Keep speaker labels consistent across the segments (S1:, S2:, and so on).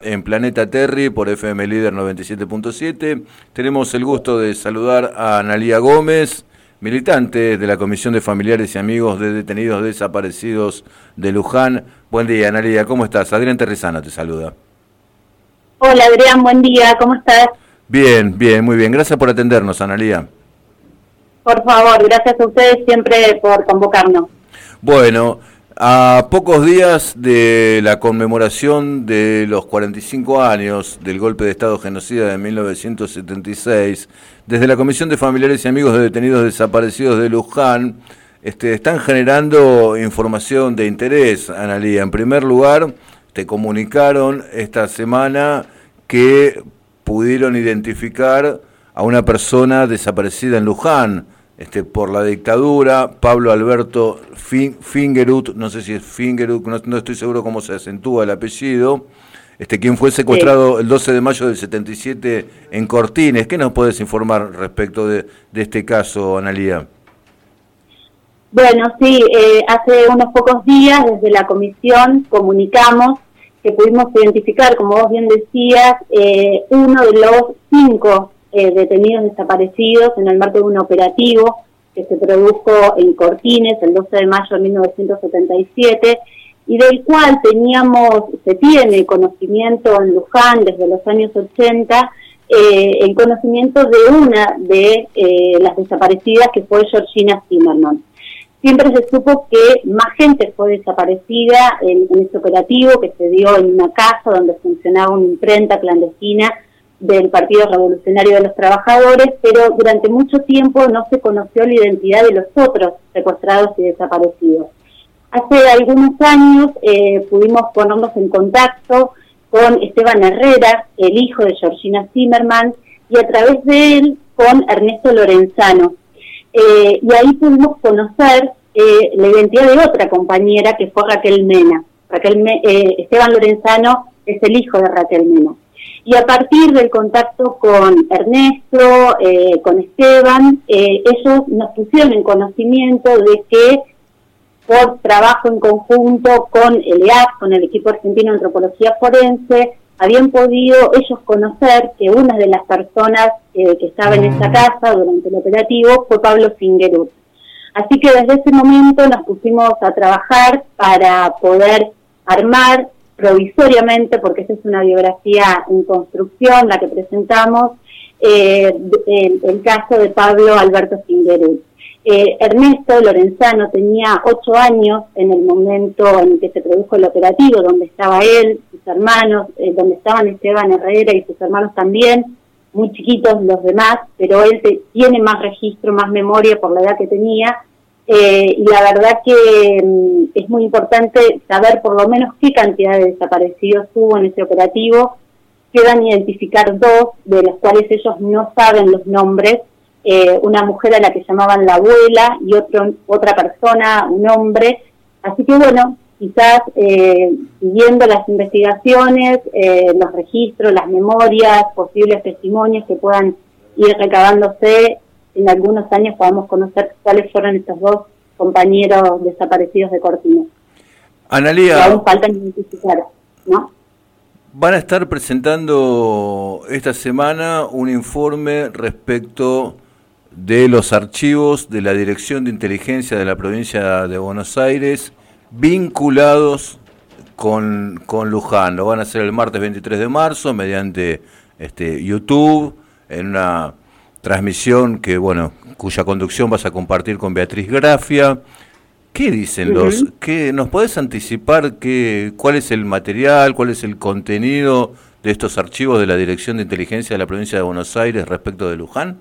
S1: en Planeta Terry por FM Líder 97.7. Tenemos el gusto de saludar a Analía Gómez, militante de la Comisión de Familiares y Amigos de Detenidos Desaparecidos de Luján. Buen día, Analía, ¿cómo estás? Adrián Terrizano te saluda.
S2: Hola, Adrián, buen día, ¿cómo estás?
S1: Bien, muy bien. Gracias por atendernos, Analía.
S2: Por favor, gracias a ustedes siempre por convocarnos.
S1: Bueno, a pocos días de la conmemoración de los 45 años del golpe de Estado genocida de 1976, desde la Comisión de Familiares y Amigos de Detenidos Desaparecidos de Luján, están generando información de interés, Analía. En primer lugar, te comunicaron esta semana que pudieron identificar a una persona desaparecida en Luján, por la dictadura, Pablo Alberto Fingerhut, no sé si es Fingerhut, no estoy seguro cómo se acentúa el apellido, quien fue secuestrado el 12 de mayo del 77 en Cortines. ¿Qué nos puedes informar respecto de este caso, Analía?
S2: Bueno, sí, hace unos pocos días desde la comisión comunicamos que pudimos identificar, como vos bien decías, uno de los 5 detenidos desaparecidos en el marco de un operativo que se produjo en Cortines el 12 de mayo de 1977 y del cual se tiene conocimiento en Luján desde los años 80, el conocimiento de una de las desaparecidas, que fue Georgina Zimmerman. Siempre se supo que más gente fue desaparecida en este operativo que se dio en una casa donde funcionaba una imprenta clandestina del Partido Revolucionario de los Trabajadores, pero durante mucho tiempo no se conoció la identidad de los otros secuestrados y desaparecidos. Hace algunos años pudimos ponernos en contacto con Esteban Herrera, el hijo de Georgina Zimmerman, y a través de él con Ernesto Lorenzano. Y ahí pudimos conocer la identidad de otra compañera que fue Raquel Mena. Esteban Lorenzano es el hijo de Raquel Mena. Y a partir del contacto con Ernesto, con Esteban, ellos nos pusieron en conocimiento de que por trabajo en conjunto con el EAP, con el equipo argentino de antropología forense, habían podido ellos conocer que una de las personas que estaba en esa casa durante el operativo fue Pablo Fingerhut. Así que desde ese momento nos pusimos a trabajar para poder armar provisoriamente, porque esa es una biografía en construcción, la que presentamos, el caso de Pablo Alberto Fingerhut. Ernesto Lorenzano tenía 8 años en el momento en que se produjo el operativo, donde estaba él, sus hermanos, donde estaban Esteban Herrera y sus hermanos también, muy chiquitos los demás, pero él tiene más registro, más memoria por la edad que tenía, y la verdad que es muy importante saber por lo menos qué cantidad de desaparecidos hubo en ese operativo. Quedan identificar 2, de los cuales ellos no saben los nombres, una mujer a la que llamaban la abuela y otra persona, un hombre. Así que bueno, quizás siguiendo las investigaciones, los registros, las memorias, posibles testimonios que puedan ir recabándose, en algunos años podamos conocer cuáles fueron estos 2 compañeros desaparecidos de Cortines.
S1: Analía,
S2: que aún faltan identificar, ¿no?
S1: Van a estar presentando esta semana un informe respecto de los archivos de la Dirección de Inteligencia de la Provincia de Buenos Aires vinculados con Luján. Lo van a hacer el martes 23 de marzo mediante YouTube, en una transmisión cuya conducción vas a compartir con Beatriz Grafia. ¿Qué dicen nos podés anticipar cuál es el material, cuál es el contenido de estos archivos de la Dirección de Inteligencia de la Provincia de Buenos Aires respecto de Luján?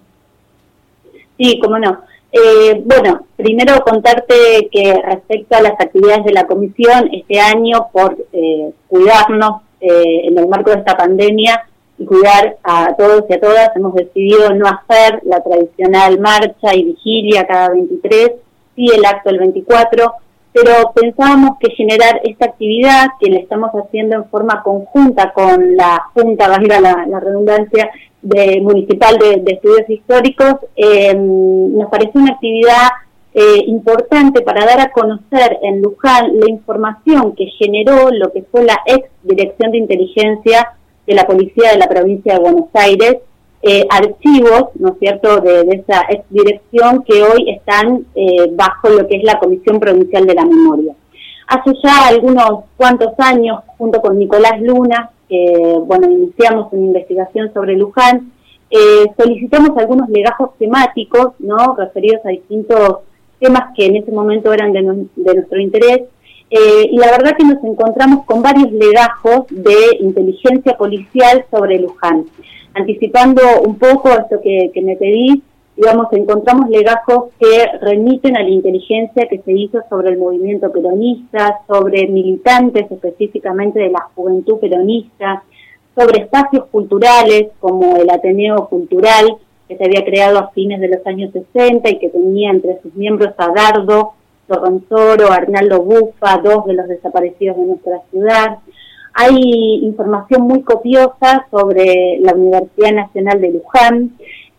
S1: Sí, cómo no.
S2: Bueno, primero contarte que respecto a las actividades de la comisión, este año por cuidarnos en el marco de esta pandemia y cuidar a todos y a todas, hemos decidido no hacer la tradicional marcha y vigilia cada 23, sí el acto el 24, pero pensábamos que generar esta actividad, que la estamos haciendo en forma conjunta con la Junta, valga la redundancia, municipal de estudios históricos, nos pareció una actividad importante para dar a conocer en Luján la información que generó lo que fue la ex Dirección de Inteligencia de la Policía de la Provincia de Buenos Aires, archivos, ¿no es cierto?, de esa ex dirección que hoy están bajo lo que es la Comisión Provincial de la Memoria. Hace ya algunos cuantos años, junto con Nicolás Luna, iniciamos una investigación sobre Luján, solicitamos algunos legajos temáticos, ¿no?, referidos a distintos temas que en ese momento eran de nuestro interés, y la verdad que nos encontramos con varios legajos de inteligencia policial sobre Luján. Anticipando un poco esto que me pedís, digamos, encontramos legajos que remiten a la inteligencia que se hizo sobre el movimiento peronista, sobre militantes específicamente de la juventud peronista, sobre espacios culturales como el Ateneo Cultural, que se había creado a fines de los años 60 y que tenía entre sus miembros a Dardo Torronsoro, Arnaldo Bufa, dos de los desaparecidos de nuestra ciudad. Hay información muy copiosa sobre la Universidad Nacional de Luján.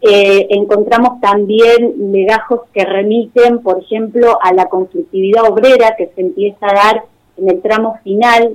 S2: Encontramos también legajos que remiten, por ejemplo, a la conflictividad obrera que se empieza a dar en el tramo final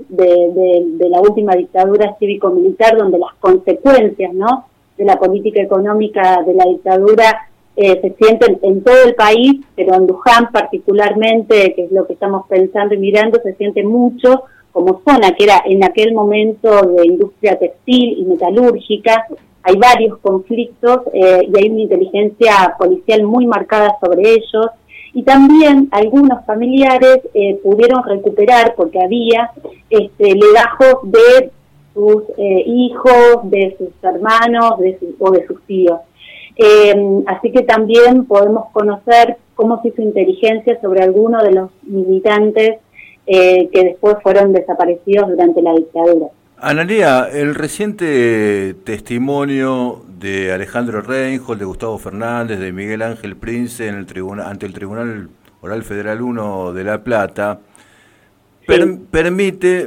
S2: de la última dictadura cívico-militar, donde las consecuencias, ¿no?, de la política económica de la dictadura se sienten en todo el país, pero en Luján particularmente, que es lo que estamos pensando y mirando, se siente mucho como zona que era en aquel momento de industria textil y metalúrgica. Hay varios conflictos y hay una inteligencia policial muy marcada sobre ellos, y también algunos familiares pudieron recuperar, porque había legajos de sus hijos, de sus hermanos o de sus tíos. Así que también podemos conocer cómo se hizo inteligencia sobre algunos de los militantes que después fueron desaparecidos durante la dictadura.
S1: Analía, el reciente testimonio de Alejandro Reinhold, de Gustavo Fernández, de Miguel Ángel Prince ante el Tribunal Oral Federal 1 de La Plata, permite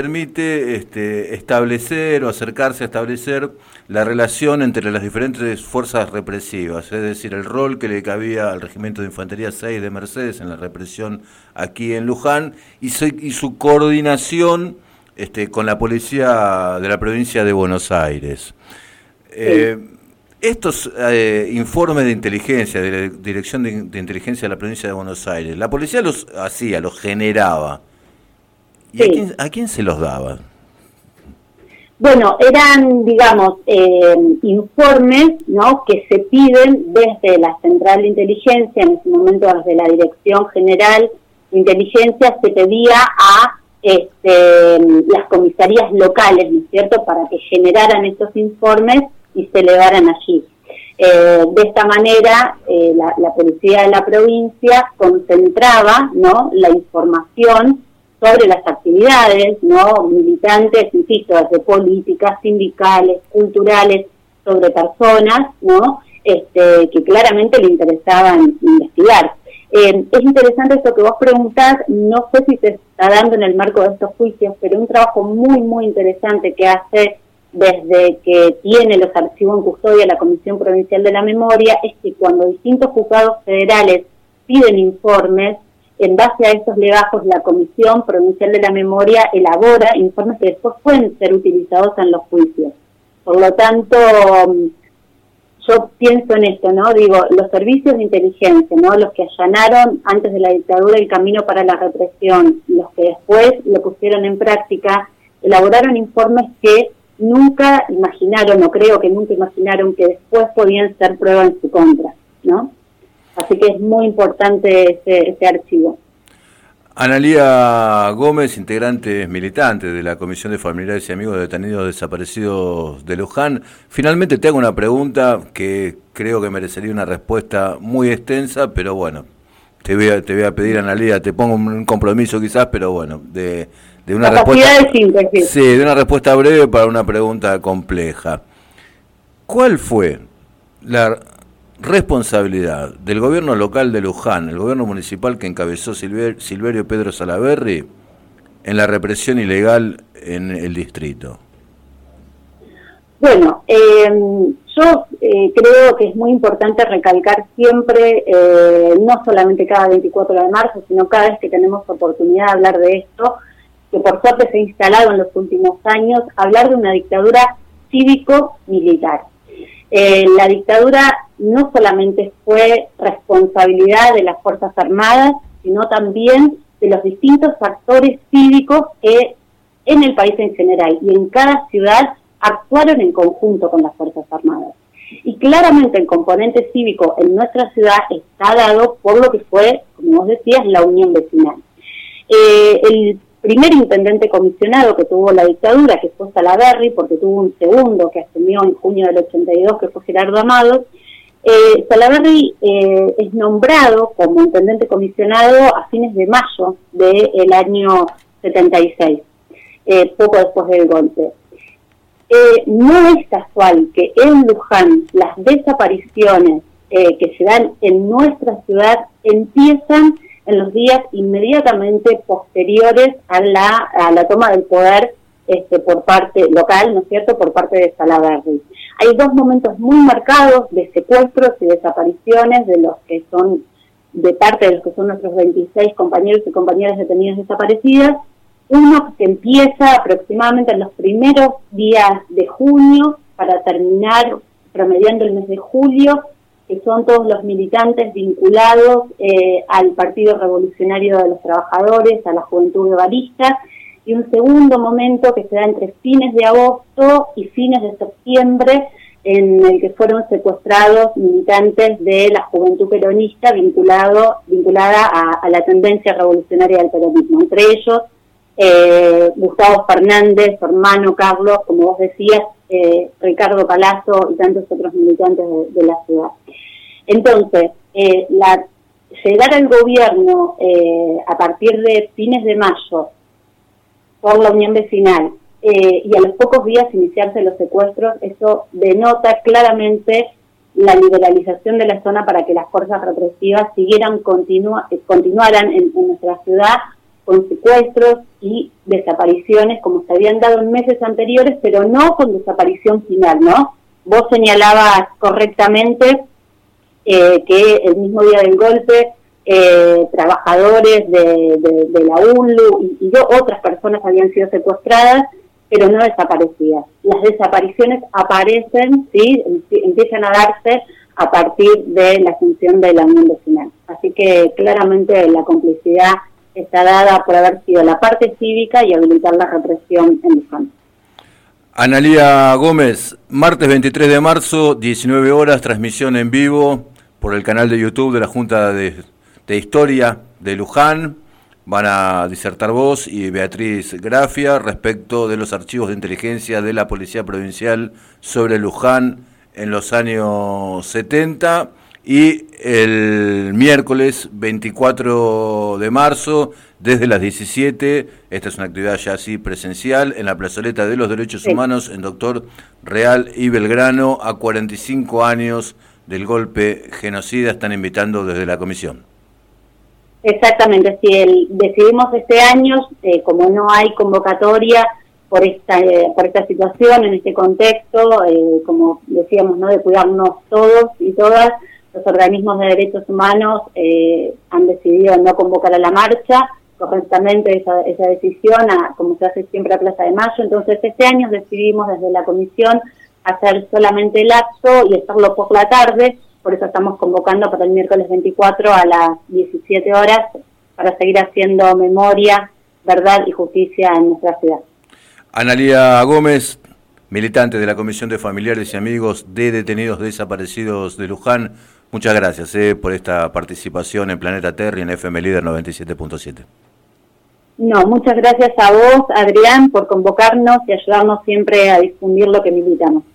S1: establecer o acercarse a establecer la relación entre las diferentes fuerzas represivas, es decir, el rol que le cabía al Regimiento de Infantería 6 de Mercedes en la represión aquí en Luján y su coordinación con la policía de la provincia de Buenos Aires. Estos informes de inteligencia, de la Dirección de Inteligencia de la provincia de Buenos Aires, la policía los generaba. ¿Y a quién se los daba?
S2: Bueno, eran, digamos, informes, ¿no?, que se piden desde la Central de Inteligencia, en ese momento desde la Dirección General de Inteligencia, se pedía a las comisarías locales, ¿no es cierto?, para que generaran estos informes y se elevaran allí. De esta manera, la policía de la provincia concentraba, ¿no?, la información sobre las actividades, ¿no?, militantes, insisto, desde políticas, sindicales, culturales, sobre personas, ¿no?, que claramente le interesaban investigar. Es interesante esto que vos preguntás, no sé si se está dando en el marco de estos juicios, pero un trabajo muy, muy interesante que hace desde que tiene los archivos en custodia la Comisión Provincial de la Memoria, es que cuando distintos juzgados federales piden informes, en base a estos legajos, la Comisión Provincial de la Memoria elabora informes que después pueden ser utilizados en los juicios. Por lo tanto, yo pienso en esto, ¿no? Digo, los servicios de inteligencia, ¿no?, los que allanaron antes de la dictadura el camino para la represión, los que después lo pusieron en práctica, elaboraron informes que nunca imaginaron, o creo que nunca imaginaron, que después podían ser prueba en su contra, ¿no? Así que es muy importante ese archivo.
S1: Analía Gómez, integrante militante de la Comisión de Familiares y Amigos de Detenidos Desaparecidos de Luján. Finalmente te hago una pregunta que creo que merecería una respuesta muy extensa, pero bueno, te voy a pedir, Analía, te pongo un compromiso quizás, pero bueno, de una respuesta
S2: de síntesis.
S1: Sí, de una respuesta breve para una pregunta compleja. ¿Cuál fue la responsabilidad del gobierno local de Luján, el gobierno municipal que encabezó Silverio Pedro Salaverry, en la represión ilegal en el distrito?
S2: Bueno, Yo creo que es muy importante recalcar siempre, no solamente cada 24 de marzo, sino cada vez que tenemos oportunidad de hablar de esto, que por suerte se ha instalado en los últimos años, hablar de una dictadura cívico-militar. La dictadura no solamente fue responsabilidad de las Fuerzas Armadas, sino también de los distintos actores cívicos que en el país en general y en cada ciudad actuaron en conjunto con las Fuerzas Armadas. Y claramente el componente cívico en nuestra ciudad está dado por lo que fue, como vos decías, la unión vecinal. El primer intendente comisionado que tuvo la dictadura, que fue Salaverry, porque tuvo un segundo que asumió en junio del 82, que fue Gerardo Amados, Salaverry es nombrado como intendente comisionado a fines de mayo del año 76, poco después del golpe. No es casual que en Luján las desapariciones que se dan en nuestra ciudad empiezan en los días inmediatamente posteriores a la toma del poder por parte local, ¿no es cierto?, por parte de Salaverry. Hay dos momentos muy marcados de secuestros y desapariciones de los que son, de parte de los que son nuestros 26 compañeros y compañeras detenidas desaparecidas. Uno que empieza aproximadamente en los primeros días de junio para terminar promediando el mes de julio, que son todos los militantes vinculados al Partido Revolucionario de los Trabajadores, a la Juventud Guevarista, y un segundo momento que se da entre fines de agosto y fines de septiembre, en el que fueron secuestrados militantes de la Juventud Peronista vinculada a la tendencia revolucionaria del peronismo, entre ellos Gustavo Fernández, su hermano Carlos, como vos decías, Ricardo Palazzo y tantos otros militantes de la ciudad. Entonces, llegar al gobierno a partir de fines de mayo por la unión vecinal y a los pocos días iniciarse los secuestros, eso denota claramente la liberalización de la zona para que las fuerzas represivas continuaran en nuestra ciudad con secuestros y desapariciones como se habían dado en meses anteriores, pero no con desaparición final, ¿no? Vos señalabas correctamente que el mismo día del golpe trabajadores de la UNLU y otras personas habían sido secuestradas, pero no desaparecidas. Las desapariciones aparecen, ¿sí?, empiezan a darse a partir de la función de la unión vecinal. Así que claramente la complicidad está dada por haber sido la parte cívica y habilitar la represión en Luján.
S1: Analía Gómez, martes 23 de marzo, 19 horas, transmisión en vivo por el canal de YouTube de la Junta de Historia de Luján. Van a disertar vos y Beatriz Grafia respecto de los archivos de inteligencia de la Policía Provincial sobre Luján en los años 70. Y el miércoles 24 de marzo, desde las 17, esta es una actividad ya así presencial, en la Plazoleta de los Derechos Humanos, en Doctor Real y Belgrano, a 45 años del golpe genocida, están invitando desde la comisión.
S2: Exactamente, sí, decidimos este año, como no hay convocatoria por esta situación, en este contexto, como decíamos, ¿no?, de cuidarnos todos y todas, los organismos de derechos humanos han decidido no convocar a la marcha, correctamente esa decisión, como se hace siempre a Plaza de Mayo. Entonces este año decidimos desde la comisión hacer solamente el acto y hacerlo por la tarde, por eso estamos convocando para el miércoles 24 a las 17 horas para seguir haciendo memoria, verdad y justicia en nuestra ciudad.
S1: Analía Gómez, militante de la Comisión de Familiares y Amigos de Detenidos Desaparecidos de Luján, muchas gracias por esta participación en Planeta Terry en FM Líder 97.7.
S2: No, muchas gracias a vos, Adrián, por convocarnos y ayudarnos siempre a difundir lo que militamos.